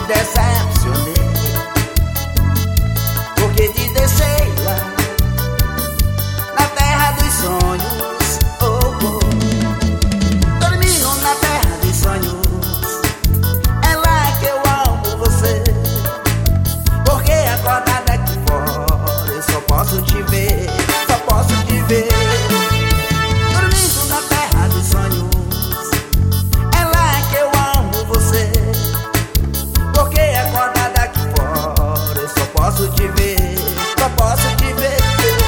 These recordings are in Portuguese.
decepcionei, porque te deixei lá na terra dos sonhos. Oh, oh. Dormindo na terra dos sonhos, é lá que eu amo você, porque acordada aqui fora eu só posso te ver, só posso te ver. Dormindo na terra dos sonhos, é lá que eu amo você, porque acordada aqui fora eu só posso te ver, só posso te ver.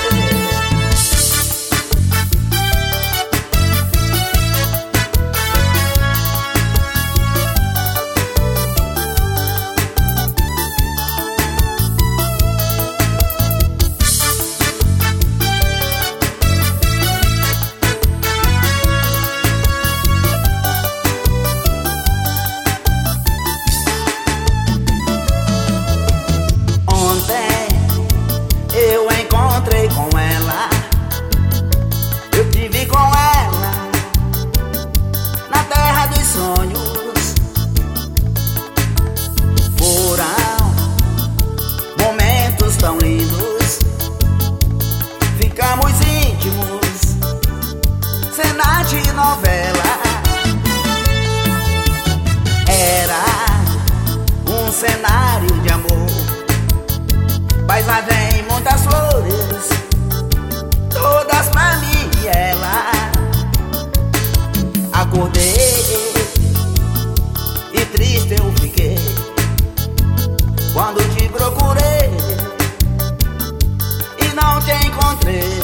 Eu encontrei com ela, eu tive com ela na terra dos sonhos. Foram momentos tão lindos, ficamos íntimos, cena de novela. Era um cenário de amor, paisagem, muitas flores, todas pra mim e ela. Acordei e triste eu fiquei quando te procurei e não te encontrei.